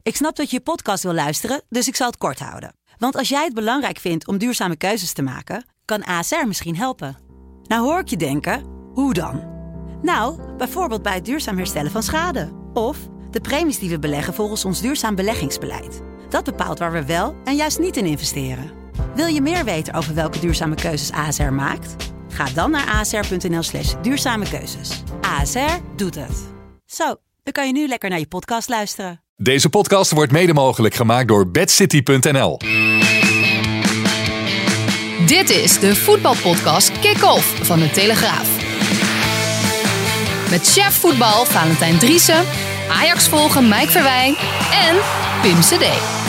Ik snap dat je podcast wil luisteren, dus ik zal het kort houden. Want als jij het belangrijk vindt om duurzame keuzes te maken, kan ASR misschien helpen. Nou hoor ik je denken, hoe dan? Nou, bijvoorbeeld bij het duurzaam herstellen van schade. Of de premies die we beleggen volgens ons duurzaam beleggingsbeleid. Dat bepaalt waar we wel en juist niet in investeren. Wil je meer weten over welke duurzame keuzes ASR maakt? Ga dan naar asr.nl/duurzame keuzes. ASR doet het. Zo, dan kan je nu lekker naar je podcast luisteren. Deze podcast wordt mede mogelijk gemaakt door bedcity.nl. Dit is de voetbalpodcast Kick-Off van de Telegraaf. Met chef voetbal Valentijn Driessen, Ajax volgen Mike Verwij en Pim CD.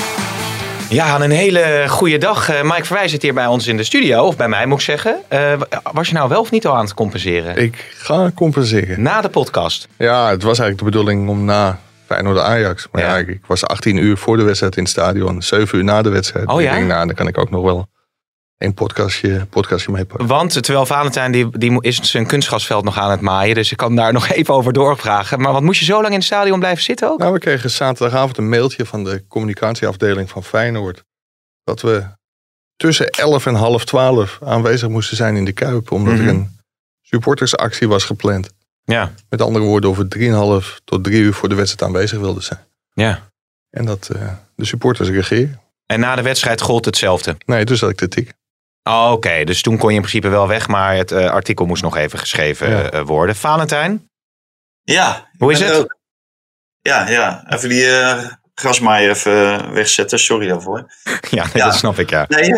Ja, een hele goede dag. Mike Verwij zit hier bij ons in de studio, of bij mij moet ik zeggen. Was je nou wel of niet al aan het compenseren? Ik ga compenseren. Na de podcast? Ja, het was eigenlijk de bedoeling om na Feyenoord Ajax. Maar ja, ik was 18 uur voor de wedstrijd in het stadion. 7 uur na de wedstrijd. Oh ja? Ik denk, dan kan ik ook nog wel een podcastje meepakken. Want terwijl Valentijn die is zijn kunstgrasveld nog aan het maaien. Dus ik kan daar nog even over doorvragen. Maar wat moest je zo lang in het stadion blijven zitten ook? Nou, we kregen zaterdagavond een mailtje van de communicatieafdeling van Feyenoord. Dat we tussen 11 en half 12 aanwezig moesten zijn in de Kuip. Omdat er een supportersactie was gepland. Ja. Met andere woorden, of we 2,5 tot 3 uur voor de wedstrijd aanwezig wilden zijn. Ja. En dat de supporters regeren. En na de wedstrijd gold hetzelfde? Nee, toen zat ik kritiek. Oh, oké, dus toen kon je in principe wel weg, maar het artikel moest nog even geschreven worden. Valentijn? Ja. Hoe is het? Ook. Ja, even die grasmaaier even wegzetten, sorry daarvoor. Ja, dat snap ik, ja. Nee,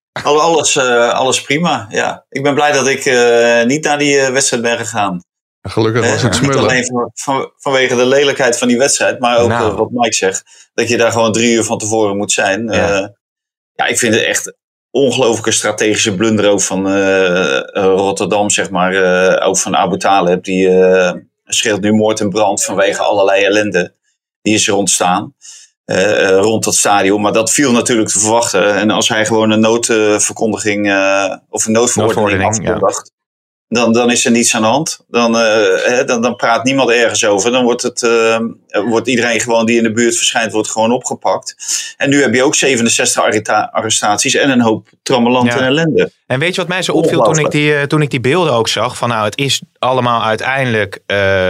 alles prima, ja. Ik ben blij dat ik niet naar die wedstrijd ben gegaan. Gelukkig was het smullen. Niet alleen vanwege de lelijkheid van die wedstrijd, maar ook wat Mike zegt. Dat je daar gewoon 3 uur van tevoren moet zijn. Ja, ik vind het echt ongelooflijke strategische blunder ook van Rotterdam, zeg maar. Ook van Abu Taleb. Die scheelt nu moord en brand vanwege allerlei ellende. Die is er ontstaan. Rond dat stadion. Maar dat viel natuurlijk te verwachten. En als hij gewoon een noodverkondiging of een noodverordening afkondigt. Dan is er niets aan de hand. Dan praat niemand ergens over. Dan wordt iedereen gewoon die in de buurt verschijnt, wordt gewoon opgepakt. En nu heb je ook 67 arrestaties en een hoop trammeland en ellende. En weet je wat mij zo opviel toen ik die beelden ook zag? Van nou, het is allemaal uiteindelijk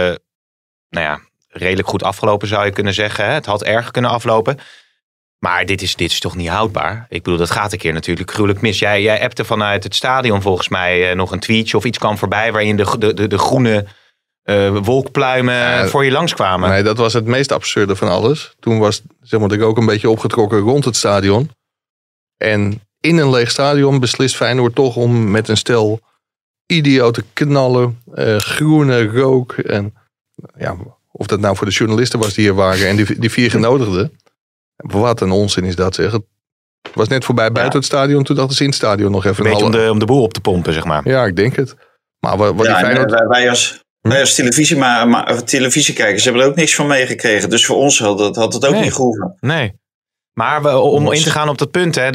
redelijk goed afgelopen, zou je kunnen zeggen. Hè? Het had erger kunnen aflopen. Maar dit is toch niet houdbaar? Ik bedoel, dat gaat een keer natuurlijk gruwelijk mis. Jij appte vanuit het stadion volgens mij nog een tweetje of iets kwam voorbij waarin de groene wolkpluimen voor je langskwamen. Nee, dat was het meest absurde van alles. Toen was de rook een beetje opgetrokken rond het stadion. En in een leeg stadion beslist Feyenoord toch om met een stel idiote knallen, groene rook. En ja, of dat nou voor de journalisten was die hier waren en die 4 genodigden. Wat een onzin is dat, zeg. Het was net voorbij buiten het stadion. Toen dachten ze in het stadion nog even een beetje om de boel op te pompen, zeg maar. Ja, ik denk het. Maar wat die Feyenoord... Wij als televisiekijkers hebben er ook niks van meegekregen. Dus voor ons had het ook niet gehoeven. Nee. Maar om in te gaan op dat punt, hè,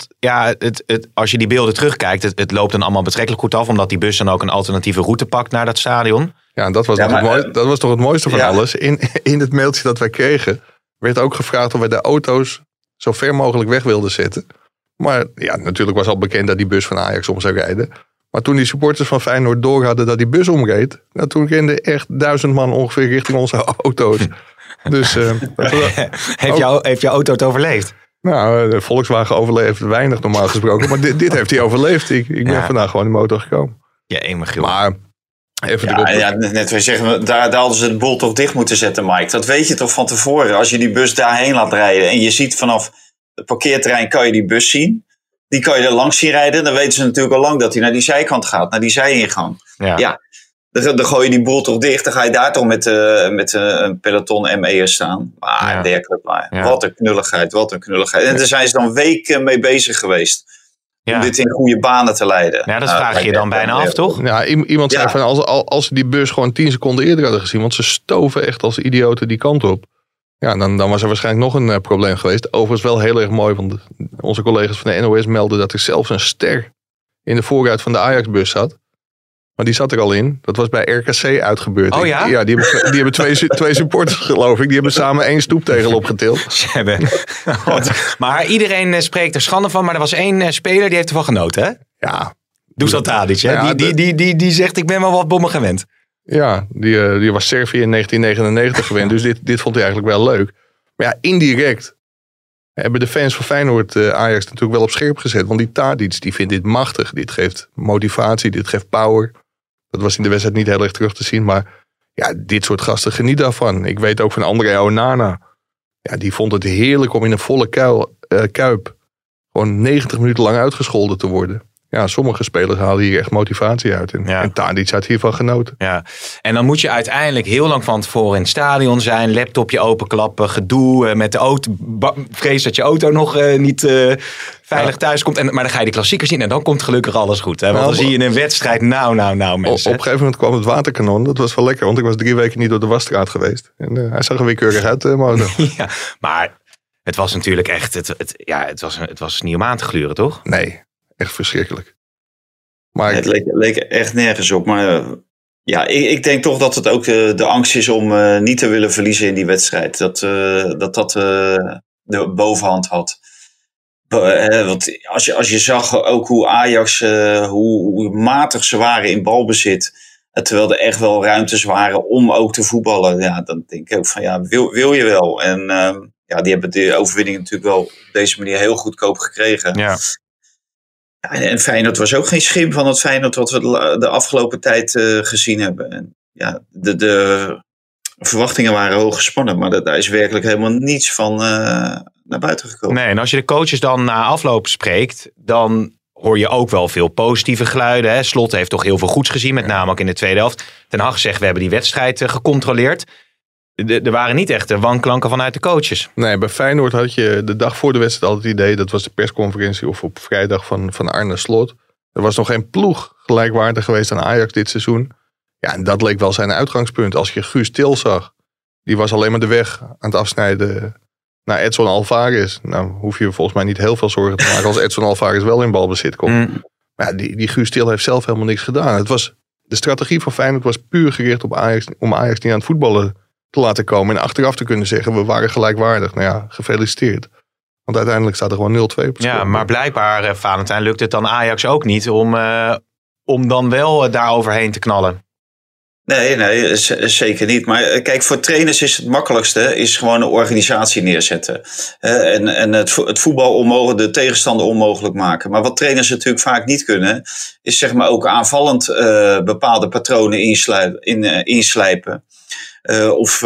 als je die beelden terugkijkt, het loopt dan allemaal betrekkelijk goed af, omdat die bus dan ook een alternatieve route pakt naar dat stadion. Ja, dat was toch het mooiste van alles. In het mailtje dat wij kregen werd ook gevraagd of wij de auto's zo ver mogelijk weg wilden zetten. Maar ja, natuurlijk was al bekend dat die bus van Ajax om zou rijden. Maar toen die supporters van Feyenoord door hadden dat die bus omreed, toen renden echt 1000 man ongeveer richting onze auto's. Dus heeft jouw auto het overleefd? Nou, de Volkswagen overleeft weinig normaal gesproken. Maar dit heeft hij overleefd. Ik ben vandaag gewoon in de motor gekomen. Ja, eenmaal. Maar net wij zeggen, daar hadden ze de boel toch dicht moeten zetten, Mike. Dat weet je toch van tevoren. Als je die bus daarheen laat rijden en je ziet vanaf het parkeerterrein kan je die bus zien. Die kan je er langs zien rijden. Dan weten ze natuurlijk al lang dat hij naar die zijkant gaat, naar die zijingang. Ja. Dan gooi je die boel toch dicht. Dan ga je daar toch met een peloton ME'ers staan. Maar werkelijk waar. Ja. Wat een knulligheid. En daar zijn ze dan weken mee bezig geweest. Om dit in goede banen te leiden. Ja, dat vraag je dan bijna af, toch? Ja, iemand zei van als ze die bus gewoon 10 seconden eerder hadden gezien. Want ze stoven echt als idioten die kant op. Ja, dan was er waarschijnlijk nog een probleem geweest. Overigens wel heel erg mooi. Want onze collega's van de NOS melden dat er zelfs een ster in de voorruit van de Ajax-bus zat. Maar die zat er al in. Dat was bij RKC uitgebeurd. Oh ja? Ja, die hebben twee supporters, geloof ik. Die hebben samen 1 stoeptegel opgetild. Maar iedereen spreekt er schande van. Maar er was 1 speler die heeft ervan genoten, hè? Ja. Dusan Tadic, hè? Ja, die zegt, ik ben wel wat bommen gewend. Ja, die was Servië in 1999 gewend. Dus dit vond hij eigenlijk wel leuk. Maar ja, indirect hebben de fans van Feyenoord Ajax natuurlijk wel op scherp gezet. Want die Tadic, die vindt dit machtig. Dit geeft motivatie, dit geeft power. Dat was in de wedstrijd niet heel erg terug te zien. Maar ja, dit soort gasten geniet daarvan. Ik weet ook van André Onana. Ja, die vond het heerlijk om in een volle kuip gewoon 90 minuten lang uitgescholden te worden. Ja, sommige spelers halen hier echt motivatie uit. En Tadic had hiervan genoten. Ja. En dan moet je uiteindelijk heel lang van tevoren in het stadion zijn. Laptopje openklappen, gedoe met de auto. Vrees dat je auto nog niet veilig thuis komt. Maar dan ga je de klassiekers zien en dan komt gelukkig alles goed. Hè? Want dan zie je in een wedstrijd, nou mensen. Op een gegeven moment kwam het waterkanon. Dat was wel lekker, want ik was 3 weken niet door de wasstraat geweest. En hij zag er weer keurig uit, Modo. Ja, maar het was natuurlijk echt, het was niet om aan te gluren, toch? Nee. Echt verschrikkelijk. Maar het leek echt nergens op. Maar ik denk toch dat het ook de angst is om niet te willen verliezen in die wedstrijd. Dat de bovenhand had. Want als je zag ook hoe Ajax, hoe matig ze waren in balbezit. Terwijl er echt wel ruimtes waren om ook te voetballen. Ja, dan denk ik ook van wil je wel. En die hebben de overwinning natuurlijk wel op deze manier heel goedkoop gekregen. Ja. En Feyenoord was ook geen schim van het Feyenoord wat we de afgelopen tijd gezien hebben. En ja, de verwachtingen waren hoog gespannen, maar daar is werkelijk helemaal niets van naar buiten gekomen. Nee, en als je de coaches dan na afloop spreekt, dan hoor je ook wel veel positieve geluiden. Hè? Slot heeft toch heel veel goeds gezien, met name ook in de tweede helft. Ten Hag zegt, we hebben die wedstrijd gecontroleerd. Er waren niet echt wanklanken vanuit de coaches. Nee, bij Feyenoord had je de dag voor de wedstrijd al het idee, dat was de persconferentie of op vrijdag van Arne Slot. Er was nog geen ploeg gelijkwaardig geweest aan Ajax dit seizoen. Ja, en dat leek wel zijn uitgangspunt. Als je Guus Til zag, die was alleen maar de weg aan het afsnijden naar Edson Alvarez. Nou, hoef je volgens mij niet heel veel zorgen te maken als Edson Alvarez wel in balbezit komt. Maar ja, die Guus Til heeft zelf helemaal niks gedaan. De strategie van Feyenoord was puur gericht op Ajax, om Ajax niet aan het voetballen te laten komen en achteraf te kunnen zeggen, we waren gelijkwaardig. Nou ja, gefeliciteerd. Want uiteindelijk staat er gewoon 0-2 op het score. Ja, maar blijkbaar, Valentijn, lukt het dan Ajax ook niet om dan wel daar overheen te knallen. Nee, zeker niet. Maar kijk, voor trainers is het makkelijkste is gewoon een organisatie neerzetten. En het voetbal de tegenstander onmogelijk maken. Maar wat trainers natuurlijk vaak niet kunnen, is zeg maar ook aanvallend bepaalde patronen inslijpen. Of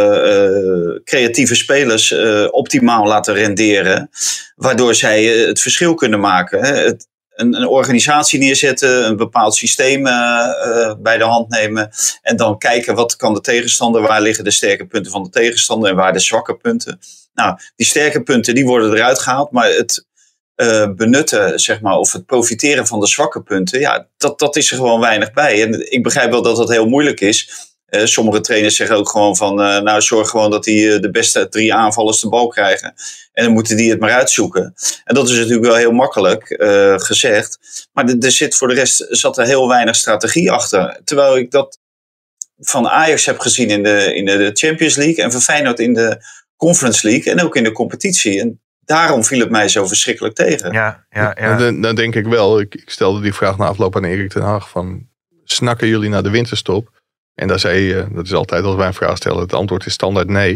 creatieve spelers optimaal laten renderen. Waardoor zij het verschil kunnen maken. Een organisatie neerzetten, een bepaald systeem bij de hand nemen. En dan kijken wat kan de tegenstander, waar liggen de sterke punten van de tegenstander en waar de zwakke punten. Nou, die sterke punten die worden eruit gehaald, maar het benutten, zeg maar, of het profiteren van de zwakke punten, ja, dat is er gewoon weinig bij. En ik begrijp wel dat dat heel moeilijk is. Sommige trainers zeggen ook gewoon van, zorg gewoon dat die de beste 3 aanvallers de bal krijgen. En dan moeten die het maar uitzoeken. En dat is natuurlijk wel heel makkelijk gezegd. Maar er zit voor de rest zat er heel weinig strategie achter. Terwijl ik dat van Ajax heb gezien in de Champions League en van Feyenoord in de Conference League en ook in de competitie. En daarom viel het mij zo verschrikkelijk tegen. Ja. Dan denk ik wel, ik stelde die vraag na afloop aan Erik ten Hag van, snakken jullie naar de winterstop? En daar zei je, dat is altijd als wij een vraag stellen, het antwoord is standaard nee.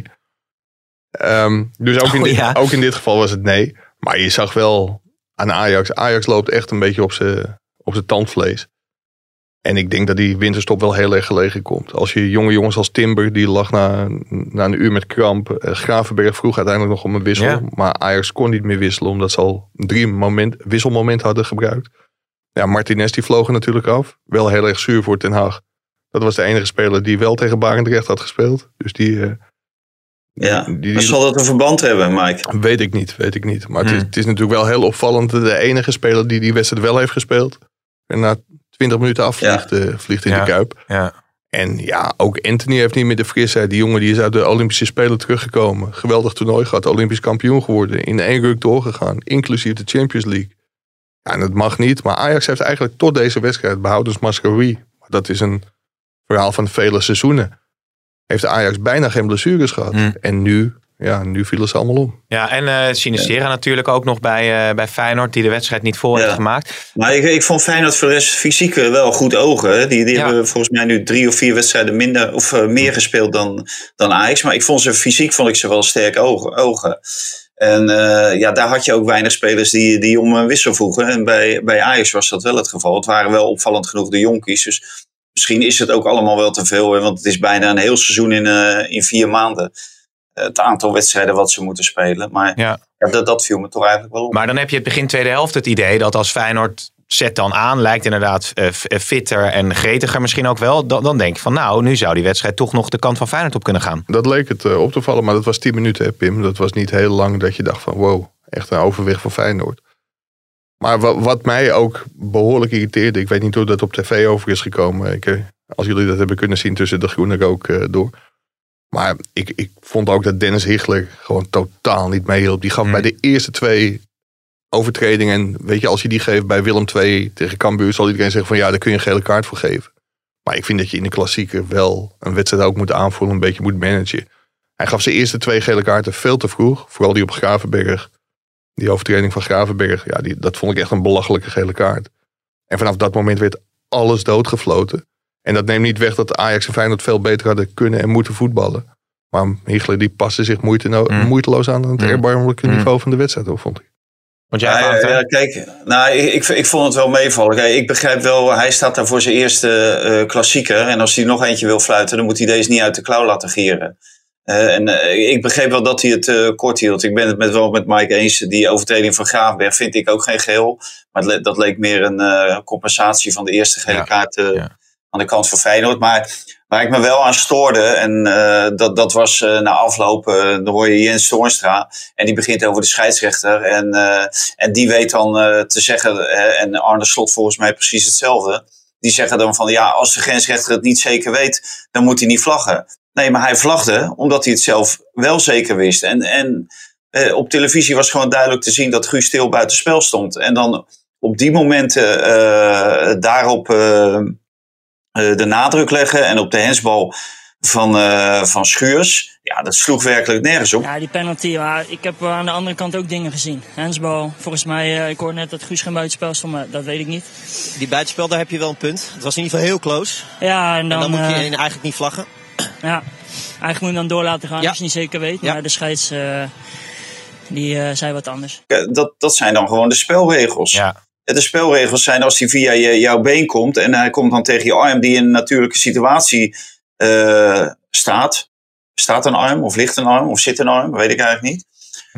Dus ook in dit geval was het nee. Maar je zag wel aan Ajax. Ajax loopt echt een beetje op zijn tandvlees. En ik denk dat die winterstop wel heel erg gelegen komt. Als je jonge jongens als Timber, die lag na een uur met kramp. Gravenberg vroeg uiteindelijk nog om een wissel. Ja. Maar Ajax kon niet meer wisselen, omdat ze al 3 wisselmomenten hadden gebruikt. Ja, Martinez die vloog er natuurlijk af. Wel heel erg zuur voor Ten Hag. Dat was de enige speler die wel tegen Barendrecht had gespeeld. Dus maar zal dat een verband hebben, Mike? Weet ik niet. Maar het is natuurlijk wel heel opvallend. De enige speler die wedstrijd wel heeft gespeeld. En na 20 minuten vliegt in de Kuip. Ja. En ja, ook Anthony heeft niet meer de frisheid. Die jongen die is uit de Olympische Spelen teruggekomen. Geweldig toernooi gehad. Olympisch kampioen geworden. In 1 ruk doorgegaan. Inclusief de Champions League. Ja, en dat mag niet. Maar Ajax heeft eigenlijk tot deze wedstrijd behoudens Mascarui. Dat is een verhaal van vele seizoenen. Heeft Ajax bijna geen blessures gehad. En nu vielen ze allemaal om. Ja, en Sinistera natuurlijk ook nog bij Feyenoord, die de wedstrijd niet vol heeft gemaakt. Maar ik vond Feyenoord voor de rest fysiek wel goed ogen. Hè? Die hebben volgens mij nu 3 of 4 wedstrijden minder of meer gespeeld dan Ajax. Maar vond ik ze wel sterk ogen. En daar had je ook weinig spelers die om een wissel vroegen. En bij Ajax was dat wel het geval. Het waren wel opvallend genoeg de jonkies. Dus misschien is het ook allemaal wel te veel. Hè? Want het is bijna een heel seizoen in 4 maanden. Het aantal wedstrijden wat ze moeten spelen. Maar dat viel me toch eigenlijk wel op. Maar dan heb je het begin tweede helft het idee dat als Feyenoord zet dan aan, lijkt inderdaad fitter en gretiger misschien ook wel. Dan denk je van nu zou die wedstrijd toch nog de kant van Feyenoord op kunnen gaan. Dat leek het op te vallen, maar dat was 10 minuten, hè, Pim. Dat was niet heel lang dat je dacht van wow, echt een overwicht van Feyenoord. Maar wat mij ook behoorlijk irriteerde, ik weet niet hoe dat op tv over is gekomen. Als jullie dat hebben kunnen zien tussen de groene rook door. Maar ik vond ook dat Dennis Higler gewoon totaal niet meehielp. Die gaf bij de eerste 2 overtredingen. En weet je, als je die geeft bij Willem II tegen Cambuur, zal iedereen zeggen van daar kun je een gele kaart voor geven. Maar ik vind dat je in de klassieker wel een wedstrijd ook moet aanvoelen, een beetje moet managen. Hij gaf zijn eerste 2 gele kaarten veel te vroeg. Vooral die op Gravenberg. Die overtreding van Gravenberg, dat vond ik echt een belachelijke gele kaart. En vanaf dat moment werd alles doodgefloten. En dat neemt niet weg dat Ajax en Feyenoord veel beter hadden kunnen en moeten voetballen. Maar Higler die paste zich moeiteloos aan het erbarmelijke niveau van de wedstrijd, vond ik. Want jij kijk, ik vond het wel meevallen. Kijk, ik begrijp wel, hij staat daar voor zijn eerste klassieker. En als hij nog eentje wil fluiten, dan moet hij deze niet uit de klauw laten gieren. Ik begreep wel dat hij het kort hield. Ik ben het wel met Mike eens. Die overtreding van Gravenberg vind ik ook geen geel. Maar dat leek meer een compensatie van de eerste gele kaart aan de kant van Feyenoord. Maar waar ik me wel aan stoorde, en dat was na afloop, dan hoor je Jens Toornstra. En die begint over de scheidsrechter. En die weet dan te zeggen, en Arne Slot volgens mij precies hetzelfde. Die zeggen dan van, als de grensrechter het niet zeker weet, dan moet hij niet vlaggen. Nee, maar hij vlagde omdat hij het zelf wel zeker wist. En op televisie was gewoon duidelijk te zien dat Guus Til buitenspel stond. En dan op die momenten daarop de nadruk leggen en op de hensbal van Schuurs. Ja, dat sloeg werkelijk nergens op. Ja, die penalty, maar ik heb aan de andere kant ook dingen gezien. Hensbal, volgens mij, ik hoorde net dat Guus geen buitenspel stond, maar dat weet ik niet. Die buitenspel, daar heb je wel een punt. Het was in ieder geval heel close. Ja, en dan moet je eigenlijk niet vlaggen. Ja, eigenlijk moet je dan door laten gaan als je niet zeker weet. Maar de scheids, die zei wat anders. Dat zijn dan gewoon de spelregels. Ja. De spelregels zijn als hij via jouw been komt en hij komt dan tegen je arm die in een natuurlijke situatie staat. Staat een arm of ligt een arm of zit een arm, weet ik eigenlijk niet.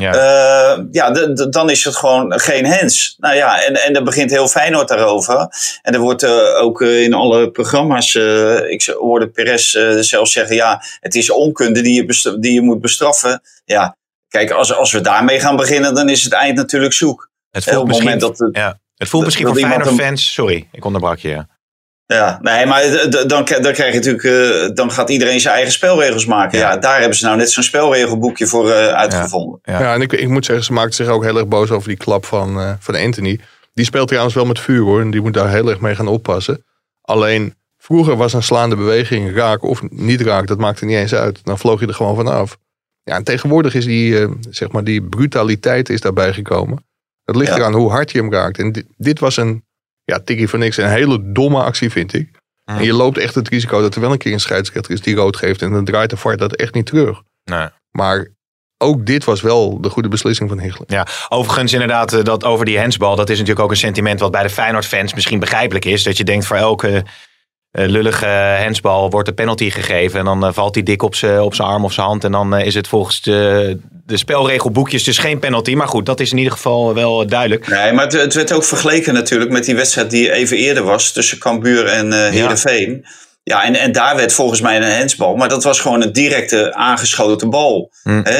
Ja. Dan is het gewoon geen hands. Nou ja, en dan begint heel Feyenoord daarover. En er wordt ook in alle programma's, ik hoorde Perez zelfs zeggen, het is onkunde die je moet bestraffen. Ja, kijk, als we daarmee gaan beginnen, dan is het eind natuurlijk zoek. Het voelt misschien, het voelt misschien voor Feyenoord-fans, sorry, ik onderbrak je. Ja, nee, maar dan krijg je natuurlijk, dan gaat iedereen zijn eigen spelregels maken. Ja, daar hebben ze nou net zo'n spelregelboekje voor uitgevonden. Ja, en ik moet zeggen, ze maakten zich ook heel erg boos over die klap van Anthony. Die speelt trouwens wel met vuur, hoor, en die moet daar heel erg mee gaan oppassen. Alleen, vroeger was een slaande beweging raak of niet raak, dat maakte niet eens uit. Dan vloog je er gewoon vanaf. Ja, en tegenwoordig is die brutaliteit is daarbij gekomen. Dat ligt eraan hoe hard je hem raakt. En dit was een tikkie van niks. Een hele domme actie, vind ik. En je loopt echt het risico dat er wel een keer een scheidsrechter is die rood geeft. En dan draait de VAR dat echt niet terug. Nee. Maar ook dit was wel de goede beslissing van Higler. Ja, overigens inderdaad, dat over die handsbal. Dat is natuurlijk ook een sentiment wat bij de Feyenoord-fans misschien begrijpelijk is. Dat je denkt voor elke lullige handsbal wordt een penalty gegeven. En dan valt hij dik op zijn arm of zijn hand. En dan is het volgens de spelregelboekjes dus geen penalty. Maar goed, dat is in ieder geval wel duidelijk. Nee, maar het werd ook vergeleken natuurlijk met die wedstrijd die even eerder was. Tussen Cambuur en Heerenveen. Ja, en daar werd volgens mij een handsbal. Maar dat was gewoon een directe aangeschoten bal.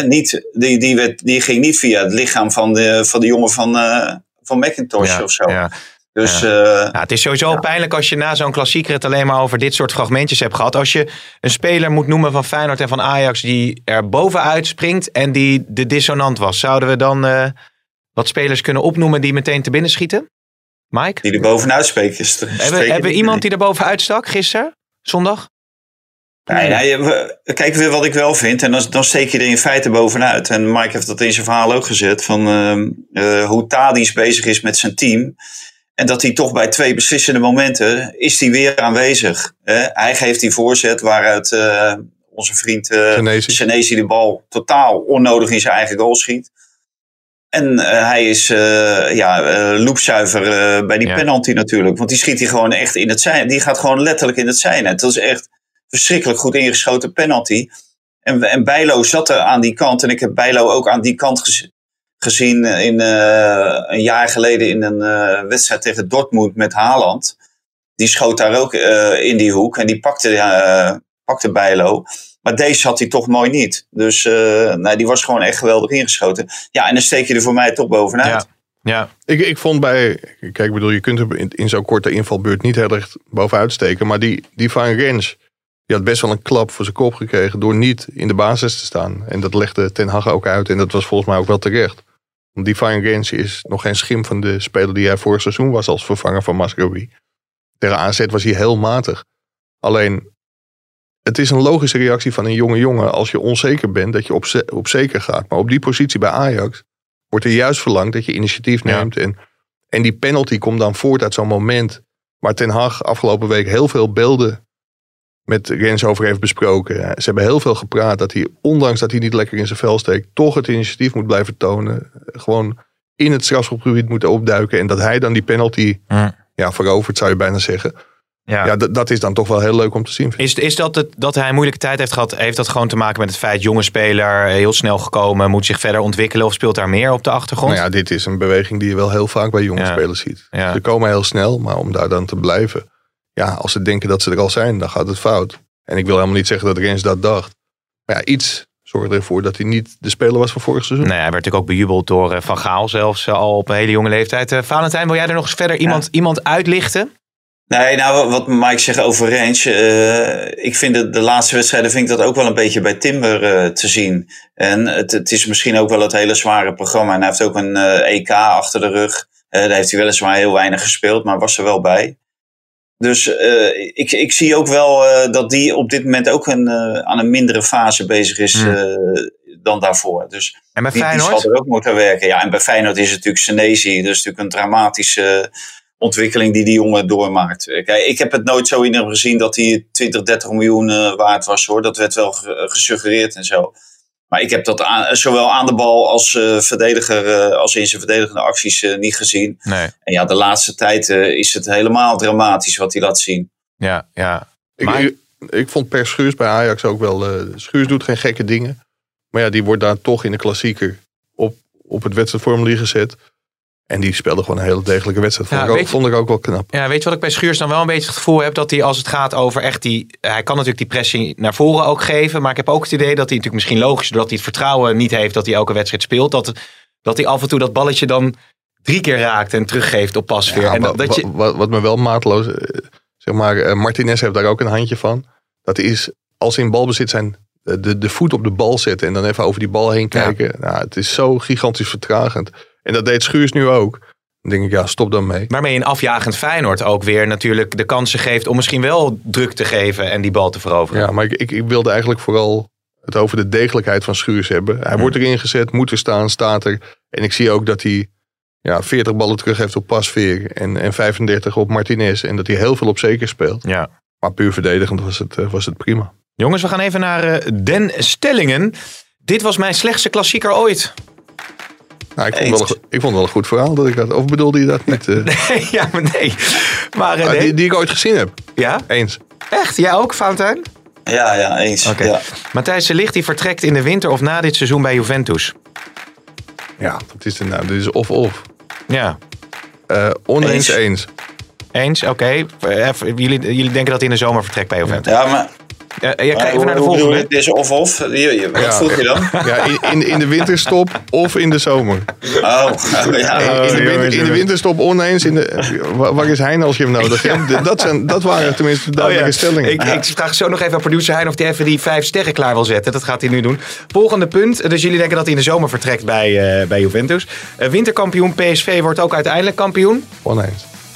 Die ging niet via het lichaam van de jongen van McIntosh of zo. Ja. Dus, het is sowieso pijnlijk als je na zo'n klassieker het alleen maar over dit soort fragmentjes hebt gehad. Als je een speler moet noemen van Feyenoord en van Ajax die er bovenuit springt en die de dissonant was. Zouden we dan wat spelers kunnen opnoemen die meteen te binnen schieten? Mike? Die er bovenuit spreken. Hebben we iemand die er bovenuit stak gisteren? Zondag? Nee, kijk weer wat ik wel vind. En dan steek je er in feite bovenuit. En Mike heeft dat in zijn verhaal ook gezet. Van hoe Tadić bezig is met zijn team. En dat hij toch bij 2 beslissende momenten is hij weer aanwezig. Hij geeft die voorzet waaruit onze vriend Senesi de bal totaal onnodig in zijn eigen goal schiet. En hij is loopzuiver bij die penalty natuurlijk. Want die schiet hij gewoon echt in het zijnet. Die gaat gewoon letterlijk in het zijnet. Dat is echt verschrikkelijk goed ingeschoten penalty. En Bijlo zat er aan die kant. En ik heb Bijlo ook aan die kant gezien een jaar geleden in een wedstrijd tegen Dortmund met Haaland. Die schoot daar ook in die hoek. En die pakte Bijlo. Maar deze had hij toch mooi niet. Dus die was gewoon echt geweldig ingeschoten. Ja, en dan steek je er voor mij toch bovenuit. Ja. Ik vond kijk, je kunt er in zo'n korte invalbeurt niet heel erg bovenuit steken. Maar die van Rens, die had best wel een klap voor zijn kop gekregen door niet in de basis te staan. En dat legde Ten Hag ook uit. En dat was volgens mij ook wel terecht. Want die van Rens is nog geen schim van de speler die hij vorig seizoen was als vervanger van Mazraoui. Tegen AZ was hij heel matig. Alleen, het is een logische reactie van een jonge jongen als je onzeker bent dat je op zeker gaat. Maar op die positie bij Ajax wordt er juist verlangd dat je initiatief neemt. Ja. En die penalty komt dan voort uit zo'n moment waar Ten Hag afgelopen week heel veel beelden met Rens over heeft besproken. Ze hebben heel veel gepraat dat hij, ondanks dat hij niet lekker in zijn vel steekt, toch het initiatief moet blijven tonen. Gewoon in het strafschopgebied moet opduiken. En dat hij dan die penalty verovert, zou je bijna zeggen. Ja, dat is dan toch wel heel leuk om te zien. Is dat hij een moeilijke tijd heeft gehad, heeft dat gewoon te maken met het feit, jonge speler, heel snel gekomen, moet zich verder ontwikkelen, of speelt daar meer op de achtergrond? Nou ja, dit is een beweging die je wel heel vaak bij jonge spelers ziet. Ja. Ze komen heel snel, maar om daar dan te blijven, als ze denken dat ze er al zijn, dan gaat het fout. En ik wil helemaal niet zeggen dat Rens dat dacht. Maar ja, iets zorgde ervoor dat hij niet de speler was van vorig seizoen. Nee, hij werd natuurlijk ook bejubeld door Van Gaal, zelfs al op een hele jonge leeftijd. Valentijn, wil jij er nog eens verder iemand uitlichten? Nee, nou, wat Mike zegt over Rens. Ik vind de laatste wedstrijden vind ik dat ook wel een beetje bij Timber te zien. En het is misschien ook wel het hele zware programma. En hij heeft ook een EK achter de rug. Daar heeft hij weliswaar heel weinig gespeeld, maar was er wel bij. Dus ik zie ook wel dat die op dit moment ook aan een mindere fase bezig is dan daarvoor. Dus en bij die zal er ook moeten werken. Ja, en bij Feyenoord is het natuurlijk Senesi. Dat is natuurlijk een dramatische ontwikkeling die jongen doormaakt. Kijk, ik heb het nooit zo in hem gezien dat hij 20, 30 miljoen waard was, hoor. Dat werd wel gesuggereerd en zo. Maar ik heb dat zowel aan de bal als verdediger, als in zijn verdedigende acties niet gezien. Nee. En ja, de laatste tijd is het helemaal dramatisch wat hij laat zien. Ja. Ik vond Per Schuurs bij Ajax ook wel. Schuurs doet geen gekke dingen. Maar ja, die wordt daar toch in de klassieker op het wedstrijdformulier gezet. En die speelde gewoon een hele degelijke wedstrijd. Vond ik ook wel knap. Ja, weet je wat ik bij Schuurs dan wel een beetje het gevoel heb? Dat hij, als het gaat over echt hij kan natuurlijk die pressie naar voren ook geven. Maar ik heb ook het idee dat hij natuurlijk misschien logisch, doordat hij het vertrouwen niet heeft dat hij elke wedstrijd speelt. Dat hij af en toe dat balletje dan 3 keer raakt en teruggeeft op pasveer. Ja, en wat me wel maatloos, zeg maar, Martinez heeft daar ook een handje van. Dat is, als ze in balbezit zijn, de voet op de bal zetten en dan even over die bal heen kijken. Ja. Nou, het is zo gigantisch vertragend. En dat deed Schuurs nu ook. Dan denk ik, stop dan mee. Waarmee een afjagend Feyenoord ook weer natuurlijk de kansen geeft om misschien wel druk te geven en die bal te veroveren. Ja, maar ik wilde eigenlijk vooral het over de degelijkheid van Schuurs hebben. Hij wordt erin gezet, moet er staan, staat er. En ik zie ook dat hij 40 ballen terug heeft op Pasveer en 35 op Martinez. En dat hij heel veel op zeker speelt. Ja. Maar puur verdedigend was het prima. Jongens, we gaan even naar Den Stellingen. Dit was mijn slechtste klassieker ooit. Nou, ik vond het wel een goed verhaal dat ik had. Of bedoelde je dat niet? Nee. Maar, die ik ooit gezien heb. Ja? Eens. Echt? Jij ook, Valentijn? Ja, eens. Okay. Ja. Matthijs de Ligt die vertrekt in de winter of na dit seizoen bij Juventus. Ja, wat is het nou? Dit is of. Ja. Oneens eens. Eens, oké. Jullie denken dat hij in de zomer vertrekt bij Juventus? Ja, maar kijk even naar de volgende. Dit is of. Wat vroeg je dan? Ja, in de winterstop of in de zomer. In de winterstop oneens. Waar is Hein als je hem nodig hebt? Dat waren tenminste duidelijke stellingen. Ik vraag zo nog even aan producer Hein of hij even die 5 sterren klaar wil zetten. Dat gaat hij nu doen. Volgende punt. Dus jullie denken dat hij in de zomer vertrekt bij Juventus. Winterkampioen PSV wordt ook uiteindelijk kampioen. Oneens.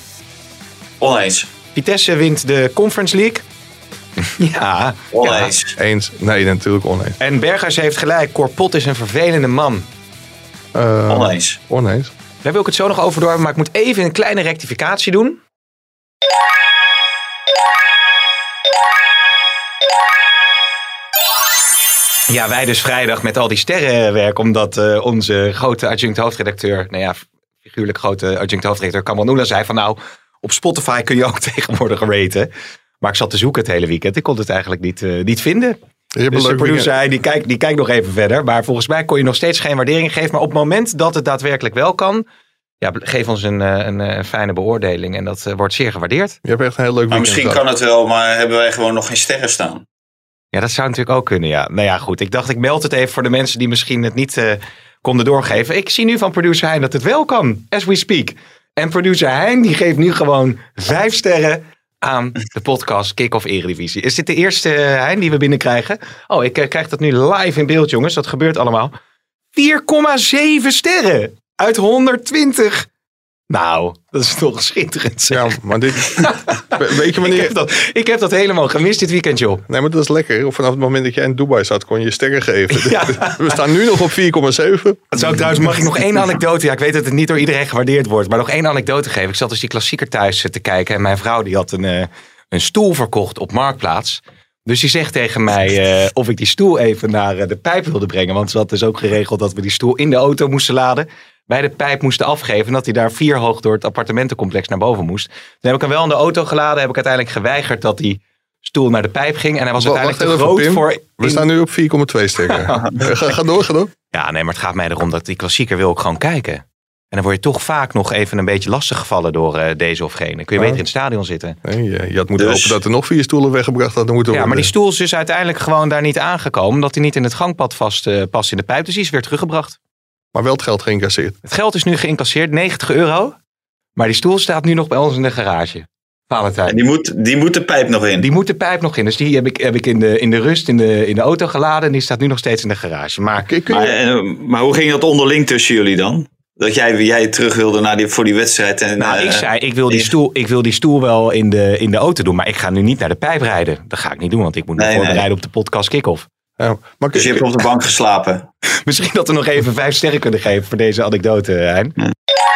Oneens. Vitesse wint de Conference League. Ja. Oneens. Ja. Eens. Nee, natuurlijk oneens. En Berghuis heeft gelijk. Cor Pot is een vervelende man. Oneens. Oneens. Daar wil ik het zo nog over door, maar ik moet even een kleine rectificatie doen. Ja, wij dus vrijdag met al die sterrenwerk, omdat onze grote adjunct hoofdredacteur, figuurlijk grote adjunct hoofdredacteur Kamran Oela zei van nou, op Spotify kun je ook tegenwoordig raten. Maar ik zat te zoeken het hele weekend. Ik kon het eigenlijk niet vinden. Dus de producer die kijkt nog even verder. Maar volgens mij kon je nog steeds geen waardering geven. Maar op het moment dat het daadwerkelijk wel kan, geef ons een fijne beoordeling. En dat wordt zeer gewaardeerd. Je hebt echt een heel leuk weekend. Misschien kan het wel, maar hebben wij gewoon nog geen sterren staan? Ja, dat zou natuurlijk ook kunnen, ja. Nou ja, goed. Ik dacht, ik meld het even voor de mensen die misschien het niet konden doorgeven. Ik zie nu van producer Hein dat het wel kan, as we speak. En producer Hein, die geeft nu gewoon 5 sterren aan de podcast Kick-Off Eredivisie. Is dit de eerste, Hein, die we binnenkrijgen? Oh, ik krijg dat nu live in beeld, jongens. Dat gebeurt allemaal. 4,7 sterren uit 120. Nou, dat is toch schitterend. Zeg. Ja, maar dit... Weet je wanneer... Ik heb dat helemaal gemist dit weekend, joh. Nee, maar dat is lekker. Vanaf het moment dat jij in Dubai zat, kon je sterren geven. Ja. We staan nu nog op 4,7. Mag ik nog één anekdote? Ja, ik weet dat het niet door iedereen gewaardeerd wordt. Maar nog één anekdote geven. Ik zat dus die klassieker thuis te kijken. En mijn vrouw die had een stoel verkocht op Marktplaats. Dus die zegt tegen mij of ik die stoel even naar de pijp wilde brengen. Want ze had dus ook geregeld dat we die stoel in de auto moesten laden. Bij de pijp moesten afgeven. En dat hij daar 4 hoog door het appartementencomplex naar boven moest. Toen heb ik hem wel in de auto geladen. Heb ik uiteindelijk geweigerd dat die stoel naar de pijp ging. En hij was uiteindelijk te groot voor... We staan nu op 4,2 sterren. Ga door. Ja, nee, maar het gaat mij erom dat die klassieker wil ik gewoon kijken. En dan word je toch vaak nog even een beetje lastig gevallen door deze of gene. Kun je beter in het stadion zitten. Nee, je had moeten hopen dat er nog 4 stoelen weggebracht hadden moeten worden. Ja, maar die stoel is dus uiteindelijk gewoon daar niet aangekomen. Omdat hij niet in het gangpad past in de pijp. Dus die is weer teruggebracht. Maar wel het geld geïncasseerd. Het geld is nu geïncasseerd, €90. Maar die stoel staat nu nog bij ons in de garage. Valentijn. En die moet de pijp nog in? Die moet de pijp nog in. Dus die heb ik in de rust in de auto geladen. En die staat nu nog steeds in de garage. Maar hoe ging dat onderling tussen jullie dan? Dat jij terug wilde voor die wedstrijd. Ik zei, ik wil die stoel wel in de auto doen. Maar ik ga nu niet naar de pijp rijden. Dat ga ik niet doen, want ik moet me voorbereiden op de podcast Kick-Off. Ja, maar dus je hebt op de bank geslapen? Misschien dat we nog even 5 sterren kunnen geven voor deze anekdote, Hein. Ja.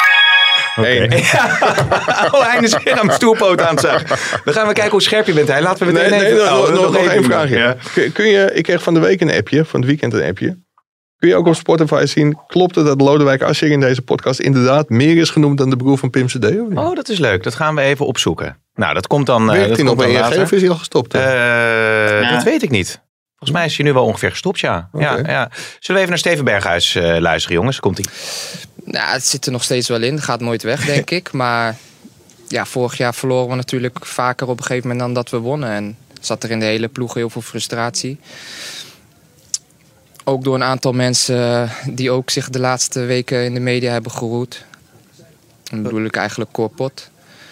Okay. Hein is weer aan mijn stoelpoot aan het zagen. Dan gaan we kijken hoe scherp je bent, Hein. Laten we meteen nog één vraagje. Ja. Ik kreeg van de week een appje, van het weekend een appje. Kun je ook op Spotify zien, klopt het dat Lodewijk Asscher in deze podcast inderdaad meer is genoemd dan de broer van Pim CD? Oh, dat is leuk. Dat gaan we even opzoeken. Nou, dat komt dan Werkt hij nog bij ERG of is hij al gestopt? Dat weet ik niet. Volgens mij is hij nu wel ongeveer gestopt, ja. Okay. Ja. Zullen we even naar Steven Berghuis luisteren, jongens? Komt-ie? Nou, het zit er nog steeds wel in. Gaat nooit weg, denk ik. Maar ja, vorig jaar verloren we natuurlijk vaker op een gegeven moment dan dat we wonnen. En zat er in de hele ploeg heel veel frustratie. Ook door een aantal mensen die ook zich de laatste weken in de media hebben geroerd. Dan bedoel ik eigenlijk Cor Pot.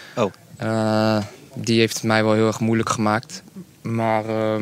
Die heeft het mij wel heel erg moeilijk gemaakt. Maar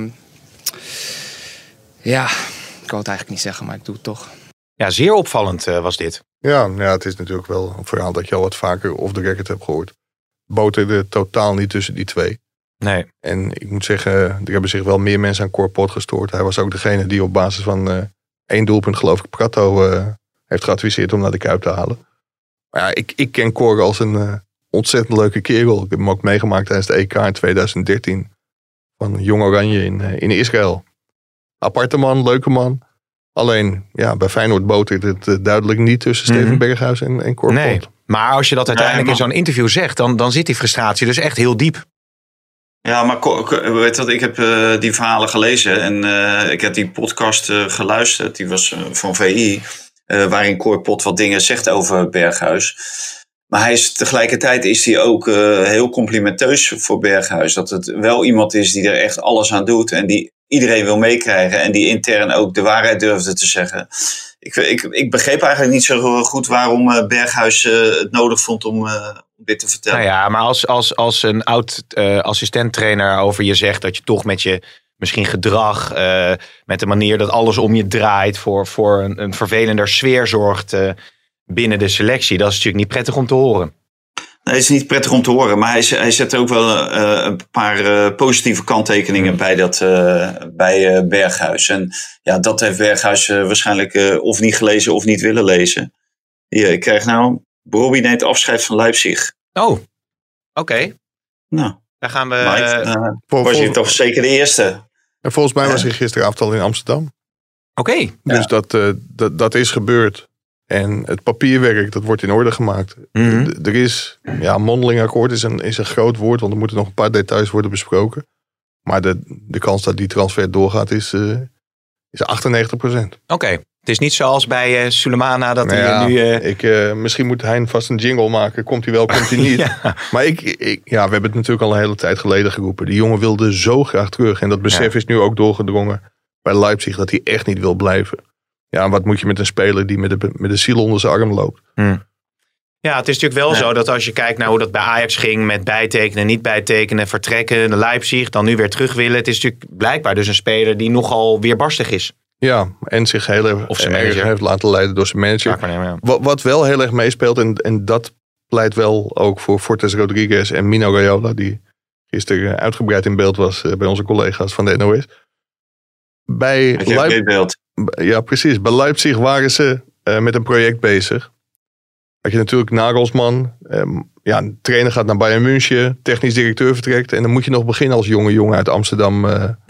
ja, ik wou het eigenlijk niet zeggen, maar ik doe het toch. Ja, zeer opvallend was dit. Ja, het is natuurlijk wel een verhaal dat je al wat vaker off the record hebt gehoord. Boterde totaal niet tussen die twee. Nee. En ik moet zeggen, er hebben zich wel meer mensen aan Cor Pot gestoord. Hij was ook degene die op basis van 1 doelpunt, geloof ik, Prato heeft geadviseerd om naar de Kuip te halen. Maar ja, ik ken Cor als een ontzettend leuke kerel. Ik heb hem ook meegemaakt tijdens de EK in 2013. Van Jong Oranje in Israël. Aparte man, leuke man. Alleen, ja, bij Feyenoord botert het duidelijk niet tussen Steven Berghuis en Cor Pot. Nee, maar als je dat uiteindelijk in zo'n interview zegt, dan zit die frustratie dus echt heel diep. Ja, maar weet wat, ik heb die verhalen gelezen en ik heb die podcast geluisterd. Die was van VI, waarin Cor Pot wat dingen zegt over Berghuis. Maar tegelijkertijd is hij ook heel complimenteus voor Berghuis. Dat het wel iemand is die er echt alles aan doet en die iedereen wil meekrijgen. En die intern ook de waarheid durfde te zeggen. Ik begreep eigenlijk niet zo goed waarom Berghuis het nodig vond om dit te vertellen. Nou ja, maar als een oud assistenttrainer over je zegt dat je toch met je misschien gedrag, met de manier dat alles om je draait, voor een vervelender sfeer zorgt binnen de selectie. Dat is natuurlijk niet prettig om te horen. Nee, het is niet prettig om te horen. Maar hij zet ook wel een paar positieve kanttekeningen bij Berghuis. En ja, dat heeft Berghuis waarschijnlijk of niet gelezen of niet willen lezen. Hier, ik krijg nou... Brobbey neemt afscheid van Leipzig. Oh, oké. Nou, daar gaan we... was je toch zeker de eerste? En volgens mij was hij gisteravond al in Amsterdam. Oké. Dus dat is gebeurd. En het papierwerk, dat wordt in orde gemaakt. Er is, mondeling akkoord is een groot woord, want er moeten nog een paar details worden besproken. Maar de kans dat die transfer doorgaat is 98%. Oké. Het is niet zoals bij Sulemana dat hij nu... misschien moet Hein vast een jingle maken. Komt hij wel, komt hij niet. Ja. Maar we hebben het natuurlijk al een hele tijd geleden geroepen. Die jongen wilde zo graag terug. En dat besef is nu ook doorgedrongen bij Leipzig dat hij echt niet wil blijven. Ja, wat moet je met een speler die met de ziel onder zijn arm loopt? Ja, het is natuurlijk wel zo dat als je kijkt naar hoe dat bij Ajax ging... met bijtekenen, niet bijtekenen, vertrekken naar Leipzig... dan nu weer terug willen. Het is natuurlijk blijkbaar dus een speler die nogal weerbarstig is. Ja, en zich heel erg heeft laten leiden door zijn manager. Wat wel heel erg meespeelt, en dat pleit wel ook voor Fortes Rodriguez en Mino Raiola... die gisteren uitgebreid in beeld was bij onze collega's van de NOS. Ja, precies. Bij Leipzig waren ze met een project bezig. Had je natuurlijk Nagelsman. Een trainer gaat naar Bayern München. Technisch directeur vertrekt. En dan moet je nog beginnen als jonge jongen uit Amsterdam.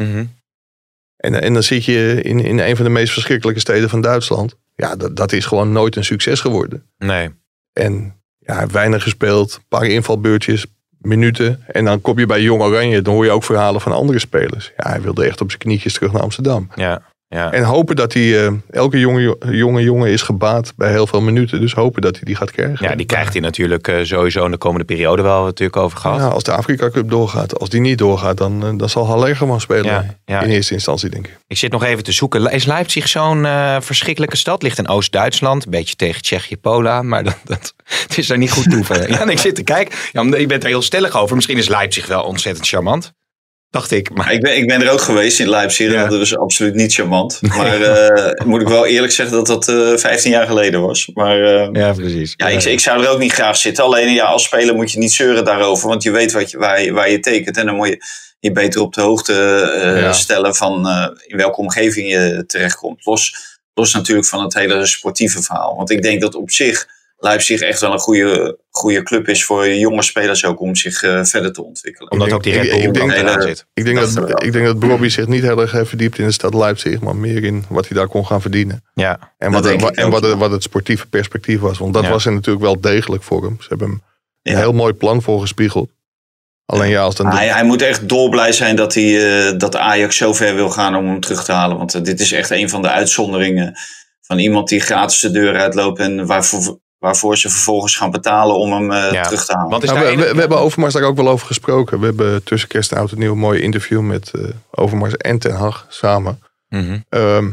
En dan zit je in een van de meest verschrikkelijke steden van Duitsland. Ja, dat is gewoon nooit een succes geworden. Nee. En hij heeft weinig gespeeld. Een paar invalbeurtjes, minuten. En dan kom je bij Jong Oranje. Dan hoor je ook verhalen van andere spelers. Ja, hij wilde echt op zijn knietjes terug naar Amsterdam. Ja. En hopen dat hij... elke jonge jongen is gebaat bij heel veel minuten. Dus hopen dat hij die gaat krijgen. Ja, die krijgt hij natuurlijk sowieso in de komende periode wel natuurlijk over gehad. Ja, als de Afrika Cup doorgaat. Als die niet doorgaat, dan zal Haller gewoon spelen. Ja. In eerste instantie, denk ik. Ik zit nog even te zoeken. Is Leipzig zo'n verschrikkelijke stad? Ligt in Oost-Duitsland. Een beetje tegen Tsjechië, Polen. Maar het is daar niet goed toe. Ja, en ik zit te kijken. Ja, je bent er heel stellig over. Misschien is Leipzig wel ontzettend charmant. Dacht ik. Maar... Ik ben er ook geweest in Leipzig. Ja. Dat was absoluut niet charmant. Nee. Maar moet ik wel eerlijk zeggen dat 15 jaar geleden was. Maar, ja, precies. Ja, ik zou er ook niet graag zitten. Alleen als speler moet je niet zeuren daarover. Want je weet waar je tekent. En dan moet je je beter op de hoogte stellen van in welke omgeving je terechtkomt. Los natuurlijk van het hele sportieve verhaal. Want ik denk dat op zich Leipzig echt wel een goede club is voor jonge spelers ook om zich verder te ontwikkelen. Omdat ook die Red Bull zit. Ik denk dat Brobbey zich niet heel erg heeft verdiept in de stad Leipzig, maar meer in wat hij daar kon gaan verdienen. Ja. En wat het sportieve perspectief was. Want dat was er natuurlijk wel degelijk voor hem. Ze hebben hem een heel mooi plan voorgespiegeld. Alleen als dan hij moet echt dolblij zijn dat Ajax zo ver wil gaan om hem terug te halen. Want dit is echt een van de uitzonderingen van iemand die gratis de deur uitloopt en waarvoor ze vervolgens gaan betalen om hem terug te halen. We hebben Overmars daar ook wel over gesproken. We hebben tussen kerst en oud en nieuw een mooi interview met Overmars en Ten Hag samen. Mm-hmm.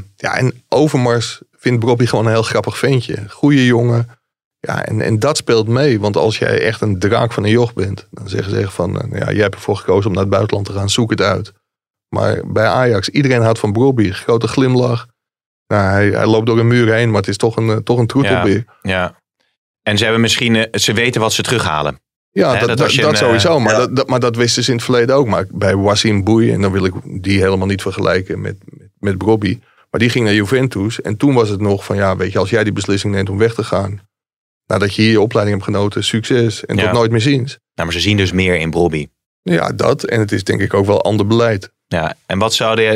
En Overmars vindt Brobbey gewoon een heel grappig ventje. Goeie jongen. Ja, en dat speelt mee. Want als jij echt een draak van een joch bent, dan zeggen ze van, jij hebt ervoor gekozen om naar het buitenland te gaan, zoek het uit. Maar bij Ajax, iedereen houdt van Brobbey. Grote glimlach. Nou, hij loopt door een muur heen, maar het is toch een troetelbeer. Ja. En ze hebben misschien, ze weten wat ze terughalen. Ja, dat sowieso. Maar dat wisten ze in het verleden ook. Maar bij Wassim Boei, en dan wil ik die helemaal niet vergelijken met Brobbey. Maar die ging naar Juventus. En toen was het nog van, weet je, als jij die beslissing neemt om weg te gaan, nadat je hier je opleiding hebt genoten, succes. En tot nooit meer ziens. Nou, maar ze zien dus meer in Brobbey. Ja, dat. En het is denk ik ook wel ander beleid. Ja, en weet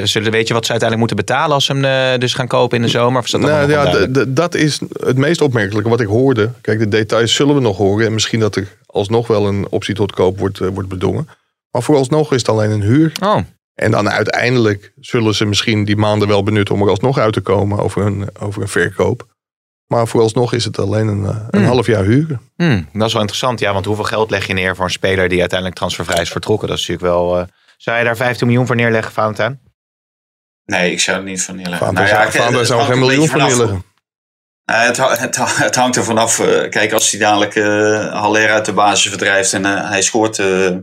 je wat ze uiteindelijk moeten betalen als ze hem dus gaan kopen in de zomer? Of is dat dat is het meest opmerkelijke wat ik hoorde. Kijk, de details zullen we nog horen. En misschien dat er alsnog wel een optie tot koop wordt bedongen. Maar vooralsnog is het alleen een huur. Oh. En dan uiteindelijk zullen ze misschien die maanden wel benutten om er alsnog uit te komen over een verkoop. Maar vooralsnog is het alleen een half jaar huren. Dat is wel interessant, ja. Want hoeveel geld leg je neer voor een speler die uiteindelijk transfervrij is vertrokken? Dat is natuurlijk wel... Zou je daar 15 miljoen voor neerleggen, Valentijn? Nee, ik zou er niet van neerleggen. Valentijn zou geen miljoen voor neerleggen. Het hangt er vanaf. Kijk, als hij dadelijk Haller uit de basis verdrijft en hij scoort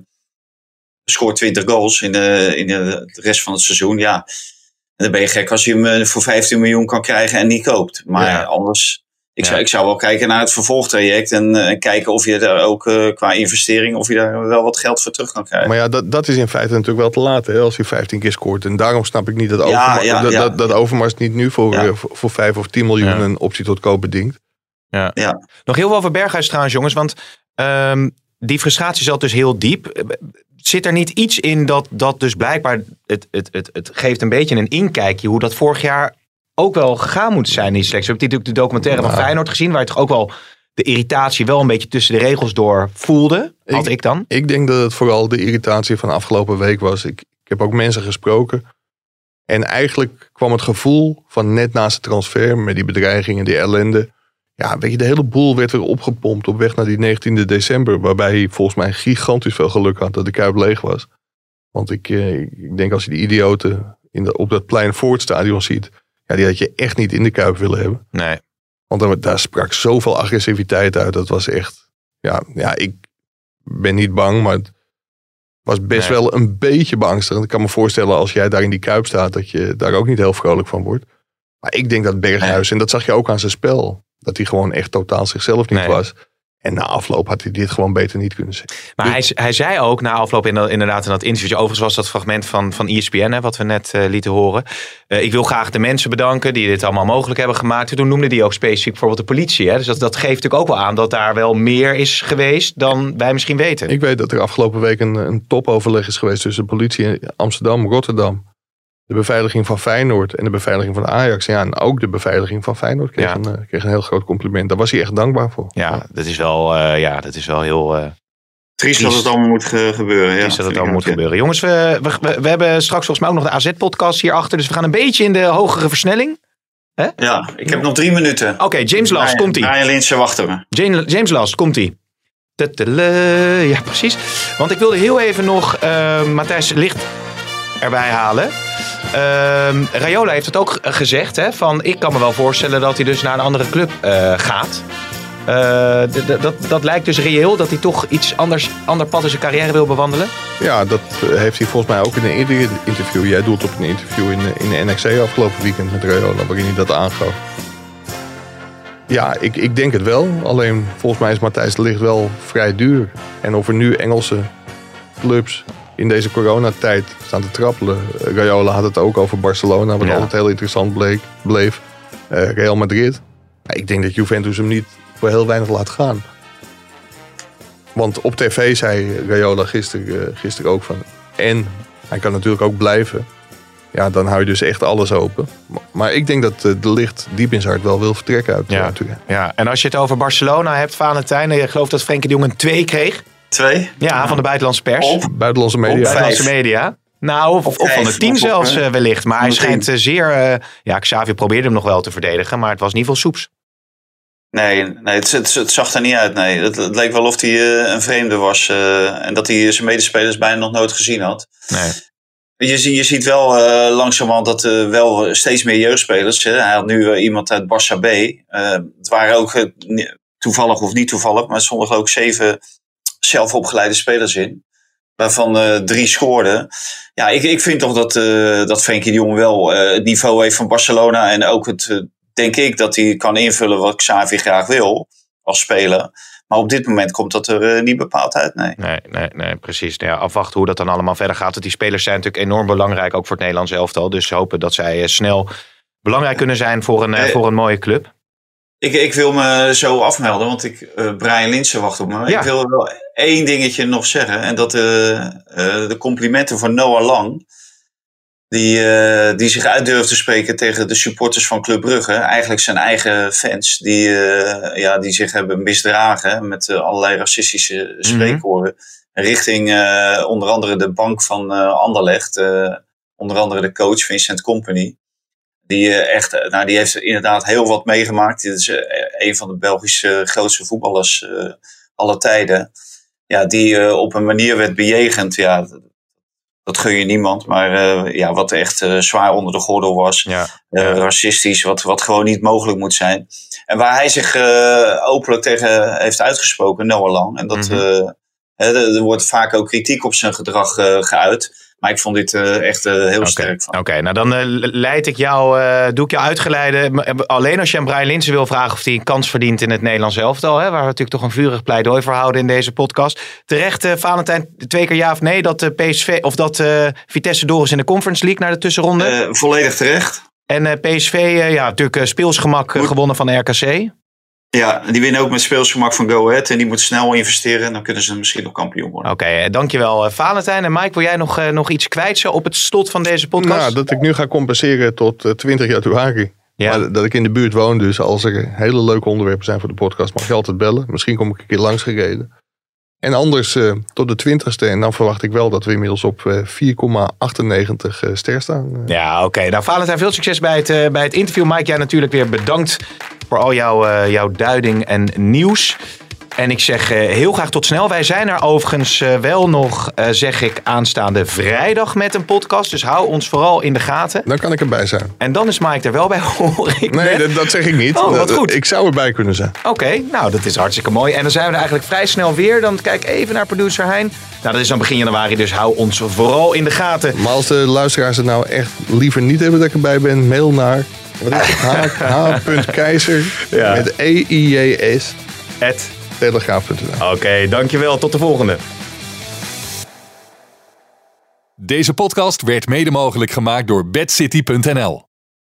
20 goals in de rest van het seizoen, dan ben je gek als je hem voor 15 miljoen kan krijgen en niet koopt. Maar anders, Ik zou wel kijken naar het vervolgtraject en kijken of je daar ook qua investering, of je daar wel wat geld voor terug kan krijgen. Maar ja, dat is in feite natuurlijk wel te laat, hè, als hij 15 keer scoort. En daarom snap ik niet dat dat Overmars niet nu voor 5 of 10 miljoen een optie tot koop bedingt. Ja. Nog heel veel over Berghuis trouwens, jongens, want die frustratie zat dus heel diep. Zit er niet iets in dat dus blijkbaar, het geeft een beetje een inkijkje hoe dat vorig jaar ook wel gegaan moet zijn in die selectie. We hebben natuurlijk de documentaire van Feyenoord gezien, waar je toch ook wel de irritatie wel een beetje tussen de regels door voelde, had ik dan. Ik denk dat het vooral de irritatie van afgelopen week was. Ik heb ook mensen gesproken. En eigenlijk kwam het gevoel van net naast de transfer, met die bedreigingen, die ellende. Ja, weet je, de hele boel werd weer opgepompt op weg naar die 19e december. Waarbij hij volgens mij gigantisch veel geluk had dat de Kuip leeg was. Want ik denk als je die idioten op dat plein voor het stadion ziet. Ja, die had je echt niet in de Kuip willen hebben. Nee. Want daar sprak zoveel agressiviteit uit. Dat was echt... Ja, ik ben niet bang, maar het was best wel een beetje beangstigend. Ik kan me voorstellen als jij daar in die Kuip staat, dat je daar ook niet heel vrolijk van wordt. Maar ik denk dat Berghuis, en dat zag je ook aan zijn spel, dat hij gewoon echt totaal zichzelf niet was. En na afloop had hij dit gewoon beter niet kunnen zeggen. Maar hij zei ook na afloop inderdaad in dat interview. Overigens was dat fragment van ESPN, wat we net lieten horen. Ik wil graag de mensen bedanken die dit allemaal mogelijk hebben gemaakt. Toen noemde hij ook specifiek bijvoorbeeld de politie. Hè? Dus dat geeft natuurlijk ook wel aan dat daar wel meer is geweest dan wij misschien weten. Ik weet dat er afgelopen week een topoverleg is geweest tussen de politie in Amsterdam, Rotterdam. De beveiliging van Feyenoord en de beveiliging van Ajax. Ja, en ook de beveiliging van Feyenoord kreeg een heel groot compliment. Daar was hij echt dankbaar voor. Ja, dat is wel heel... triest dat het allemaal moet gebeuren. Triest dat het allemaal moet gebeuren. Jongens, we hebben straks volgens mij ook nog de AZ-podcast hierachter. Dus we gaan een beetje in de hogere versnelling. Hè? Ja, ik heb nog 3 minuten. Oké, James Last, komt-ie. Brian Linssen wachten we. James Last, komt-ie. Ja, precies. Want ik wilde heel even nog Matthijs Ligt erbij halen. Raiola heeft het ook gezegd. Hè, van ik kan me wel voorstellen dat hij dus naar een andere club gaat. Dat lijkt dus reëel. Dat hij toch iets ander pad in zijn carrière wil bewandelen. Ja, dat heeft hij volgens mij ook in een eerder interview. Jij doelt op een interview in de NXC afgelopen weekend met Raiola. Waarin hij dat aangaf. Ja, ik denk het wel. Alleen volgens mij is Matthijs de Ligt wel vrij duur. En of er nu Engelse clubs in deze coronatijd staan te trappelen. Raiola had het ook over Barcelona, wat altijd heel interessant bleef. Real Madrid. Maar ik denk dat Juventus hem niet voor heel weinig laat gaan. Want op tv zei Raiola gisteren ook van... En hij kan natuurlijk ook blijven. Ja, dan hou je dus echt alles open. Maar ik denk dat de Ligt diep in zijn hart wel wil vertrekken uit natuurlijk. Ja, en als je het over Barcelona hebt, Valentijn... Ik geloof dat Frenkie de Jong een 2 kreeg. 2? Ja, van de buitenlandse pers. Of buitenlandse media. Buitenlandse media. Nou, of van de 10 zelfs wellicht. Maar hij schijnt zeer... Xavi probeerde hem nog wel te verdedigen. Maar het was in ieder geval soeps. Nee, het zag er niet uit. Nee. Het leek wel of hij een vreemde was. En dat hij zijn medespelers bijna nog nooit gezien had. Nee. Je ziet wel langzamerhand dat wel steeds meer jeugdspelers. Hij had nu iemand uit Barça B. Het waren ook toevallig of niet toevallig. Maar er stonden ook 7 zelfopgeleide spelers in. Waarvan 3 scoorden. Ja, ik vind toch dat Frenkie de Jong wel het niveau heeft van Barcelona. En ook denk ik dat hij kan invullen wat Xavi graag wil als speler. Maar op dit moment komt dat er niet bepaald uit, nee. Nee, precies. Ja, afwachten hoe dat dan allemaal verder gaat. Want die spelers zijn natuurlijk enorm belangrijk, ook voor het Nederlands elftal. Dus hopen dat zij snel belangrijk kunnen zijn voor een mooie club. Ik wil me zo afmelden, want Brian Linssen wacht op me. Ja. Ik wil wel 1 dingetje nog zeggen. En dat de complimenten van Noah Lang, die zich uit durft te spreken tegen de supporters van Club Brugge. Eigenlijk zijn eigen fans, die zich hebben misdragen met allerlei racistische spreekwoorden. Richting onder andere de bank van Anderlecht. Onder andere de coach Vincent Kompany. Die heeft inderdaad heel wat meegemaakt. Dit is een van de Belgische grootste voetballers aller tijden. Ja, die op een manier werd bejegend. Ja, dat gun je niemand. Maar wat echt zwaar onder de gordel was. Racistisch, wat gewoon niet mogelijk moet zijn. En waar hij zich openlijk tegen heeft uitgesproken, Noah Lang. En dat er wordt vaak ook kritiek op zijn gedrag geuit. Maar ik vond dit echt heel sterk van. Oké, nou dan doe ik jou uitgeleide. Alleen als je aan Brian Linssen wil vragen of hij een kans verdient in het Nederlands elftal. Hè, waar we natuurlijk toch een vurig pleidooi voor houden in deze podcast. Terecht, Valentijn, 2 keer ja of nee dat PSV of dat Vitesse door is in de Conference League naar de tussenronde? Volledig terecht. En PSV, natuurlijk speelsgemak gewonnen van RKC. Ja, die winnen ook met speelsgemak van Go Ahead. En die moeten snel investeren. En dan kunnen ze misschien nog kampioen worden. Oké, dankjewel Valentijn. En Mike, wil jij nog iets kwijt zo op het slot van deze podcast? Nou, dat ik nu ga compenseren tot 20 januari. Ja. Maar dat ik in de buurt woon. Dus als er hele leuke onderwerpen zijn voor de podcast, mag je altijd bellen. Misschien kom ik een keer langs gereden. En anders tot de 20ste. En dan verwacht ik wel dat we inmiddels op 4,98 ster staan. Ja, oké. Nou, Valentijn, veel succes bij het interview. Mike, jij natuurlijk weer bedankt voor al jouw duiding en nieuws. En ik zeg heel graag tot snel. Wij zijn er overigens wel nog, zeg ik, aanstaande vrijdag met een podcast. Dus hou ons vooral in de gaten. Dan kan ik erbij zijn. En dan is Mike er wel bij, hoor ik. Nee, dat zeg ik niet. Oh, wat goed. Ik zou erbij kunnen zijn. Oké, nou dat is hartstikke mooi. En dan zijn we er eigenlijk vrij snel weer. Dan kijk even naar producer Hein. Nou, dat is dan begin januari, dus hou ons vooral in de gaten. Maar als de luisteraars het nou echt liever niet hebben dat ik erbij ben, mail naar h.keizer met EIJS @telegraaf.nl. Oké, dankjewel. Tot de volgende. Deze podcast werd mede mogelijk gemaakt door bedcity.nl.